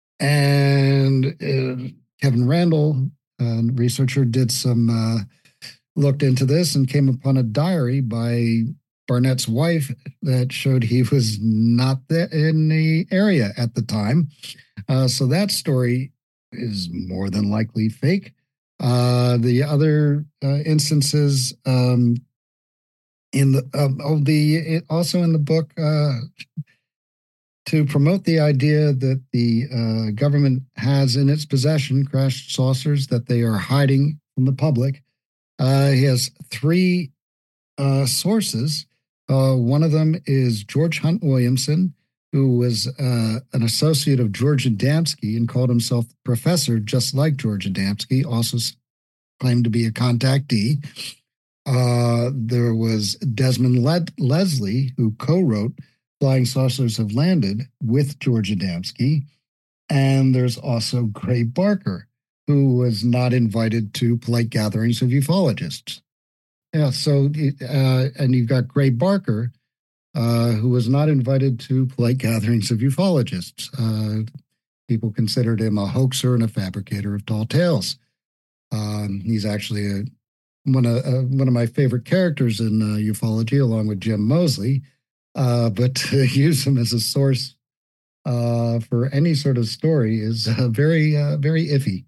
Speaker 2: and uh, Kevin Randall, a researcher, did some, uh, looked into this and came upon a diary by Barnett's wife that showed he was not there in the area at the time. Uh, so that story is more than likely fake. Uh, the other uh, instances um, in the uh, oh the it, also in the book uh, to promote the idea that the uh, government has in its possession crashed saucers that they are hiding from the public. Uh, he has three uh, sources. Uh, one of them is George Hunt Williamson, who was uh, an associate of George Adamski and called himself professor, just like George Adamski, also claimed to be a contactee. Uh, there was Desmond Le- Leslie, who co-wrote Flying Saucers Have Landed with George Adamski. And there's also Gray Barker, who was not invited to polite gatherings of ufologists. Yeah, so, uh, and you've got Gray Barker, uh, who was not invited to polite gatherings of ufologists. Uh, people considered him a hoaxer and a fabricator of tall tales. Um, he's actually a, one, of, uh, one of my favorite characters in uh, ufology, along with Jim Moseley, uh, but to use him as a source uh, for any sort of story is uh, very, uh, very iffy.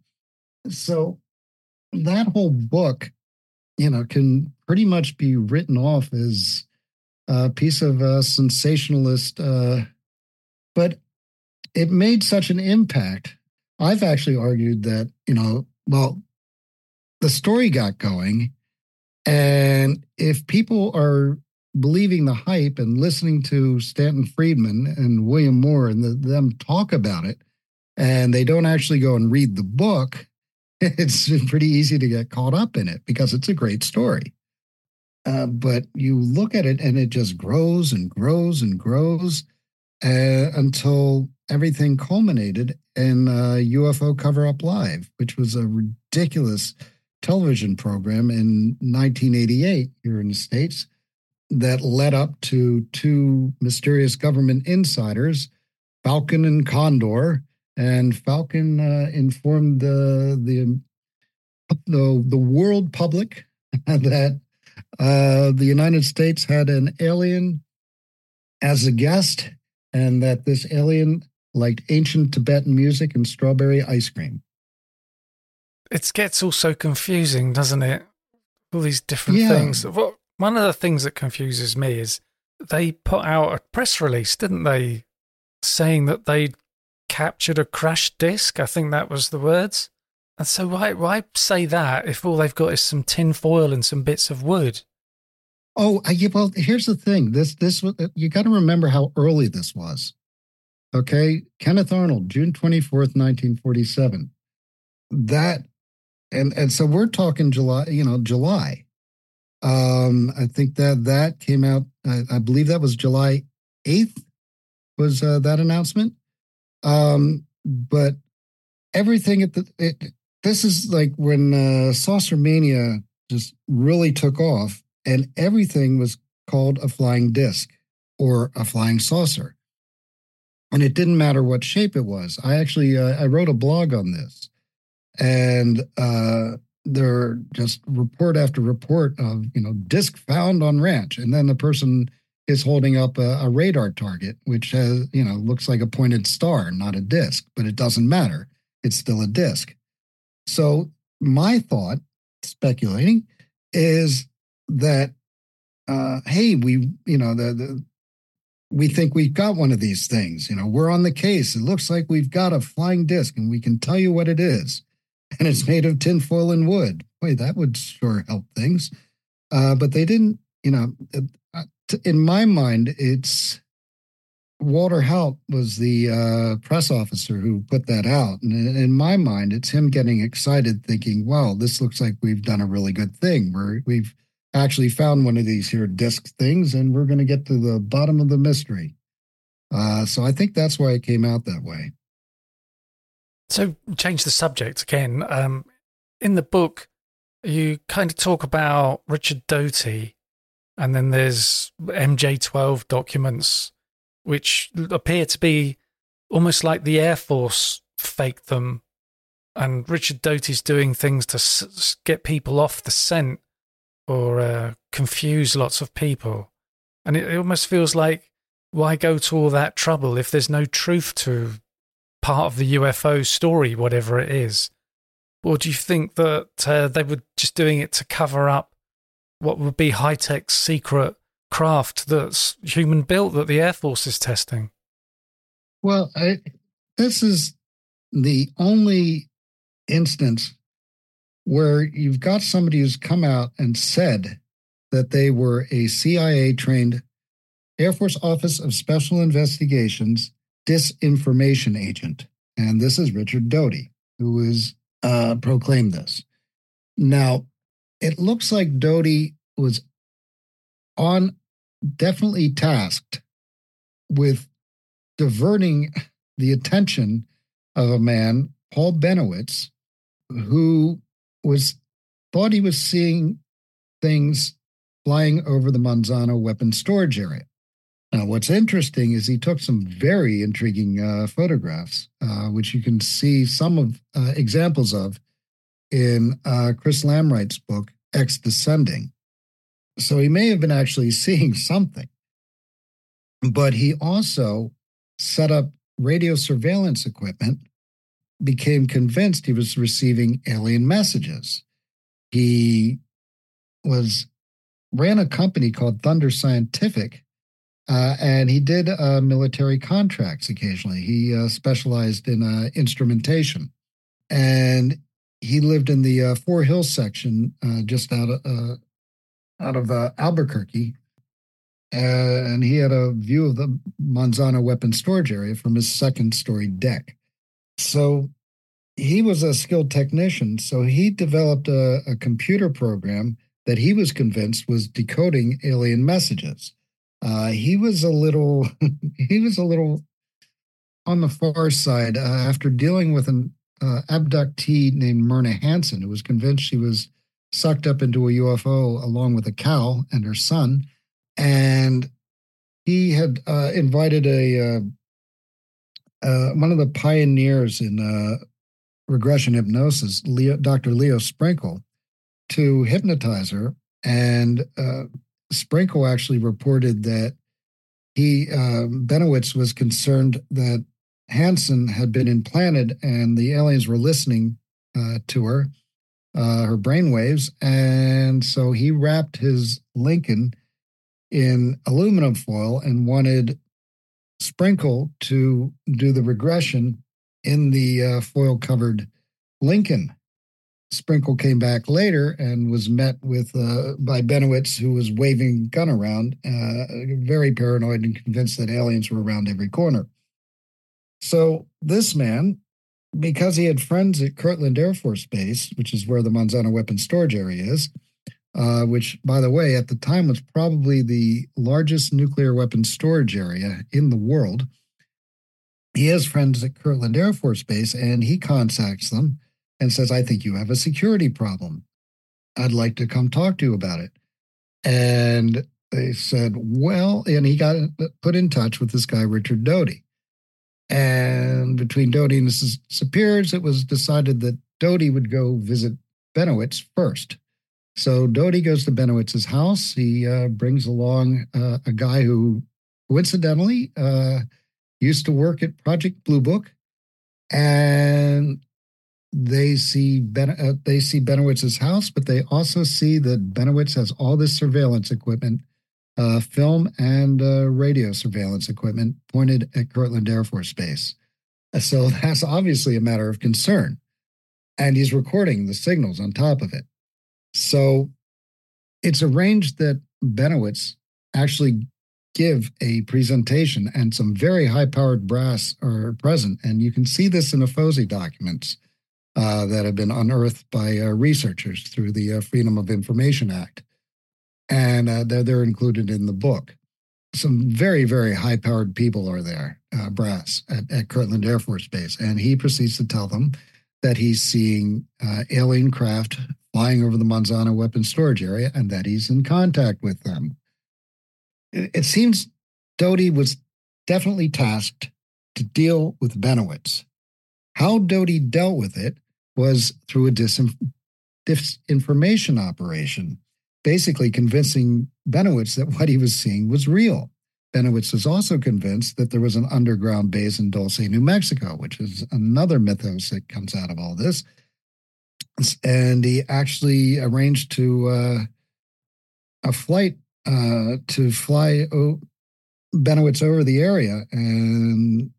Speaker 2: So that whole book, you know, can pretty much be written off as a piece of uh, sensationalist, uh, but it made such an impact. I've actually argued that, you know, well, the story got going, and if people are believing the hype and listening to Stanton Friedman and William Moore and the, them talk about it, and they don't actually go and read the book, it's pretty easy to get caught up in it because it's a great story. Uh, but you look at it and it just grows and grows and grows uh, until everything culminated in uh, U F O Cover-Up Live, which was a ridiculous television program in nineteen eighty-eight here in the States that led up to two mysterious government insiders, Falcon and Condor. And Falcon uh, informed the, the the the world public that uh, the United States had an alien as a guest, and that this alien liked ancient Tibetan music and strawberry ice cream.
Speaker 1: It gets all so confusing, doesn't it? All these different
Speaker 2: yeah.
Speaker 1: things. Well, one of the things that confuses me is they put out a press release, didn't they, saying that they'd captured a crashed disc. I think that was the words. And so why why say that if all they've got is some tin foil and some bits of wood?
Speaker 2: Oh, I, yeah, well, here's the thing. This this you got to remember how early this was. Okay, Kenneth Arnold, June twenty-fourth, nineteen forty-seven. That and and so we're talking July, you know, July. Um, I think that that came out. I, I believe that was July eighth. Was uh, that announcement? Um, but everything at the it, this is like when uh, Saucer Mania just really took off, and everything was called a flying disc or a flying saucer, and it didn't matter what shape it was. I actually uh, I wrote a blog on this, and uh, there just report after report of you know disc found on ranch, and then the person is holding up a, a radar target, which has, you know, looks like a pointed star, not a disc, but it doesn't matter. It's still a disc. So my thought, speculating, is that, uh, hey, we, you know, the, the we think we've got one of these things. You know, we're on the case. It looks like we've got a flying disc, and we can tell you what it is. And it's made of tinfoil and wood. Boy, that would sure help things. Uh, but they didn't, you know, in my mind, it's Walter Haut was the uh, press officer who put that out. And in my mind, it's him getting excited thinking, wow, this looks like we've done a really good thing. We're, we've actually found one of these here disc things, and we're going to get to the bottom of the mystery. Uh, so I think that's why it came out that way.
Speaker 1: So change the subject again. Um, in the book, you kind of talk about Richard Doty. And then there's M J twelve documents, which appear to be almost like the Air Force faked them. And Richard Doty's doing things to s- get people off the scent or uh, confuse lots of people. And it, it almost feels like, why go to all that trouble if there's no truth to part of the U F O story, whatever it is? Or do you think that uh, they were just doing it to cover up what would be high-tech secret craft that's human-built that the Air Force is testing?
Speaker 2: Well, I, this is the only instance where you've got somebody who's come out and said that they were a C I A-trained Air Force Office of Special Investigations disinformation agent. And this is Richard Doty, who has uh, proclaimed this. Now, it looks like Doty was on definitely tasked with diverting the attention of a man, Paul Bennewitz, who was thought he was seeing things flying over the Manzano weapons storage area. Now, what's interesting is he took some very intriguing uh, photographs, uh, which you can see some of uh, examples of in uh, Chris Lamright's book, X Descending. So he may have been actually seeing something, but he also set up radio surveillance equipment, became convinced he was receiving alien messages. He was ran a company called Thunder Scientific, uh, and he did uh, military contracts occasionally. He uh, specialized in uh, instrumentation, and he lived in the uh, Four Hills section, uh, just out of uh, out of uh, Albuquerque, and he had a view of the Manzano weapons storage area from his second-story deck. So he was a skilled technician, so he developed a, a computer program that he was convinced was decoding alien messages. Uh, he was a little, he was a little on the far side uh, after dealing with an uh, abductee named Myrna Hansen, who was convinced she was sucked up into a U F O along with a cow and her son. And he had uh, invited a uh, uh, one of the pioneers in uh, regression hypnosis, Leo, Doctor Leo Sprinkle, to hypnotize her. And uh, Sprinkle actually reported that he, uh, Bennewitz, was concerned that Hansen had been implanted and the aliens were listening uh, to her, uh, her brainwaves. And so he wrapped his Lincoln in aluminum foil and wanted Sprinkle to do the regression in the uh, foil-covered Lincoln. Sprinkle came back later and was met with uh, by Benowitz, who was waving a gun around, uh, very paranoid and convinced that aliens were around every corner. So this man, because he had friends at Kirtland Air Force Base, which is where the Manzano weapons storage area is, uh, which, by the way, at the time was probably the largest nuclear weapons storage area in the world. He has friends at Kirtland Air Force Base, and he contacts them and says, I think you have a security problem. I'd like to come talk to you about it. And they said, well, and he got put in touch with this guy, Richard Doty. And between Doty and his superiors, it was decided that Doty would go visit Benowitz first. So Doty goes to Benowitz's house. He uh, brings along uh, a guy who, coincidentally, uh, used to work at Project Blue Book, and they see ben- uh, they see Benowitz's house, but they also see that Benowitz has all this surveillance equipment, uh, film and uh, radio surveillance equipment pointed at Kirtland Air Force Base. So that's obviously a matter of concern, and he's recording the signals on top of it. So it's arranged that Benowitz actually give a presentation, and some very high-powered brass are present. And you can see this in the F O S I documents uh, that have been unearthed by uh, researchers through the uh, Freedom of Information Act. And uh, they're, they're included in the book. Some very, very high-powered people are there, uh, brass, at, at Kirtland Air Force Base. And he proceeds to tell them that he's seeing uh, alien craft flying over the Manzano weapons storage area and that he's in contact with them. It, it seems Doty was definitely tasked to deal with Benowitz. How Doty dealt with it was through a disinf- disinformation operation, basically convincing Benowitz that what he was seeing was real. Benowitz was also convinced that there was an underground base in Dulce, New Mexico, which is another mythos that comes out of all this. And he actually arranged to uh, a flight uh, to fly o- Benowitz over the area and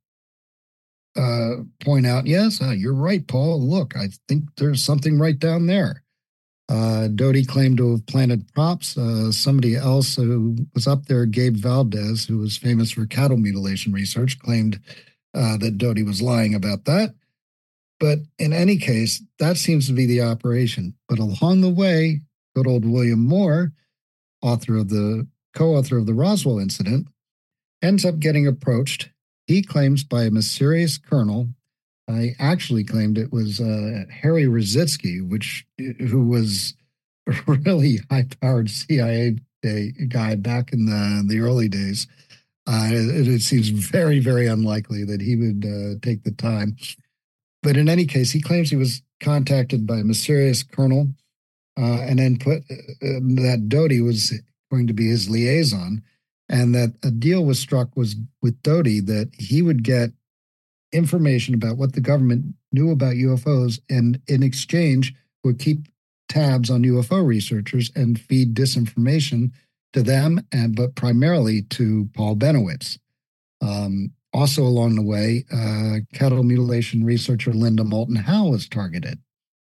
Speaker 2: uh, point out, yes, uh, you're right, Paul. Look, I think there's something right down there. Uh, Doty claimed to have planted props. Uh, somebody else who was up there, Gabe Valdez, who was famous for cattle mutilation research, claimed uh, that Doty was lying about that. But in any case, that seems to be the operation. But along the way, good old William Moore, author of the co-author of the Roswell incident, ends up getting approached. He claims by a mysterious colonel. I actually claimed it was uh, Harry Rositsky, which who was a really high-powered C I A guy back in the the early days. Uh, it, it seems very, very unlikely that he would uh, take the time. But in any case, he claims he was contacted by a mysterious colonel uh, and then put uh, that Doty was going to be his liaison, and that a deal was struck was with Doty that he would get information about what the government knew about U F Os, and in exchange would keep tabs on U F O researchers and feed disinformation to them, and but primarily to Paul Benowitz. Um, also along the way, uh, cattle mutilation researcher Linda Moulton Howe was targeted.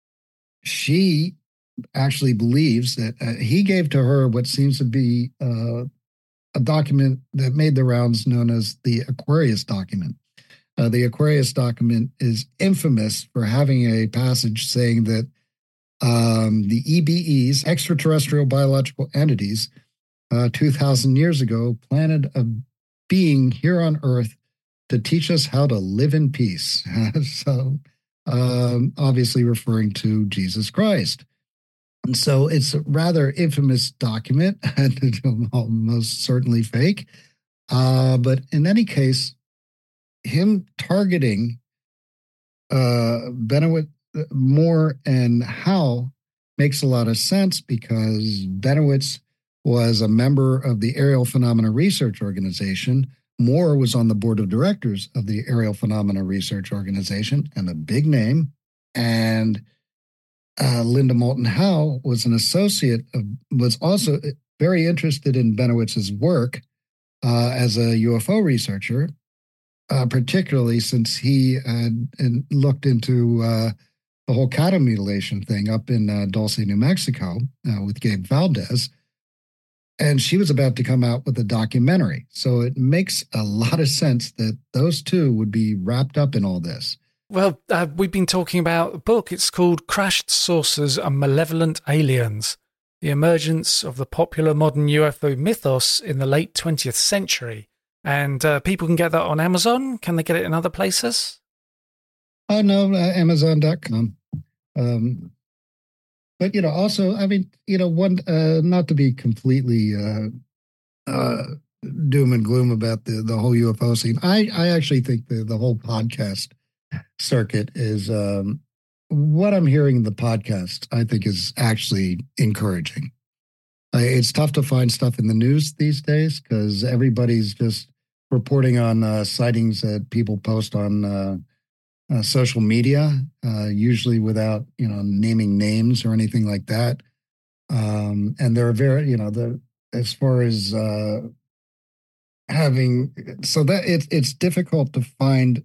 Speaker 2: She actually believes that uh, he gave to her what seems to be uh, a document that made the rounds known as the Aquarius document. Uh, the Aquarius document is infamous for having a passage saying that um, the E B Es, extraterrestrial biological entities, uh, two thousand years ago planted a being here on Earth to teach us how to live in peace. So um, obviously referring to Jesus Christ. And so it's a rather infamous document, and most certainly fake. Uh, but in any case, him targeting uh, Benowitz, Moore, and Howe makes a lot of sense because Benowitz was a member of the Aerial Phenomena Research Organization. Moore was on the board of directors of the Aerial Phenomena Research Organization, and a big name. And uh, Linda Moulton Howe was an associate of, was also very interested in Benowitz's work uh, as a U F O researcher, uh, particularly since he had and looked into uh, the whole cattle mutilation thing up in uh, Dulce, New Mexico, uh, with Gabe Valdez. And she was about to come out with a documentary. So it makes a lot of sense that those two would be wrapped up in all this.
Speaker 1: Well, uh, we've been talking about a book. It's called Crashed Saucers and Malevolent Aliens, The Emergence of the Popular Modern U F O Mythos in the Late twentieth Century. And uh, people can get that on Amazon. Can they get it in other places?
Speaker 2: Oh, no, uh, Amazon dot com. Um, but, you know, also, I mean, you know, one, uh, not to be completely uh, uh, doom and gloom about the, the whole U F O scene. I, I actually think the, the whole podcast circuit is, um, what I'm hearing in the podcast, I think is actually encouraging. Uh, it's tough to find stuff in the news these days because everybody's just reporting on uh, sightings that people post on uh, uh, social media, uh, usually without, you know, naming names or anything like that. Um, and they're very, you know, the as far as uh, having, so that it's it's difficult to find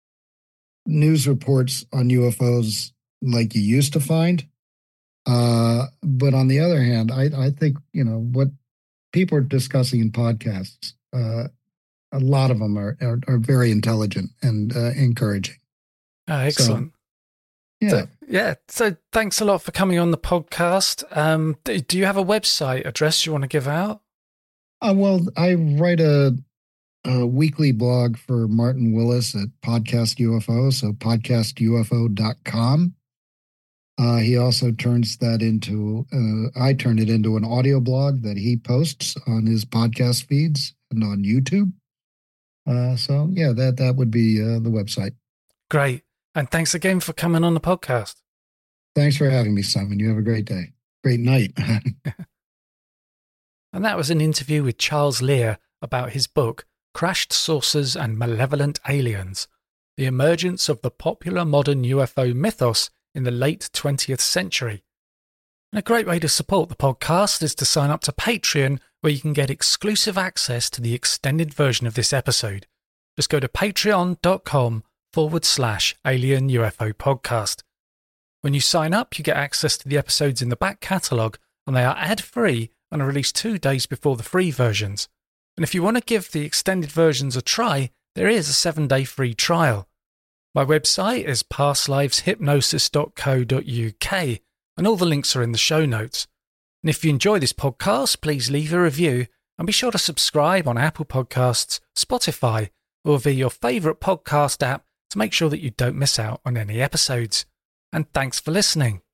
Speaker 2: news reports on U F Os like you used to find. Uh, but on the other hand, I, I think, you know, what people are discussing in podcasts, uh, a lot of them are, are, are very intelligent and uh, encouraging.
Speaker 1: Oh, excellent.
Speaker 2: So, yeah.
Speaker 1: So, yeah. So thanks a lot for coming on the podcast. Um, do, do you have a website address you want to give out?
Speaker 2: Uh, well, I write a, a weekly blog for Martin Willis at Podcast U F O, so podcast U F O dot com. Uh, he also turns that into, uh, I turn it into an audio blog that he posts on his podcast feeds and on YouTube. Uh, so, yeah, that, that would be uh, the website.
Speaker 1: Great. And thanks again for coming on the podcast.
Speaker 2: Thanks for having me, Simon. You have a great day. Great night.
Speaker 1: And that was an interview with Charles Lear about his book, Crashed Saucers and Malevolent Aliens, The Emergence of the Popular Modern U F O Mythos in the Late twentieth Century. And a great way to support the podcast is to sign up to Patreon, where you can get exclusive access to the extended version of this episode. Just go to patreon.com forward slash alien UFO podcast. When you sign up, you get access to the episodes in the back catalogue, and they are ad-free and are released two days before the free versions. And if you want to give the extended versions a try, there is a seven-day free trial. My website is past lives hypnosis dot co dot uk, and all the links are in the show notes. And if you enjoy this podcast, please leave a review and be sure to subscribe on Apple Podcasts, Spotify, or via your favourite podcast app to make sure that you don't miss out on any episodes. And thanks for listening.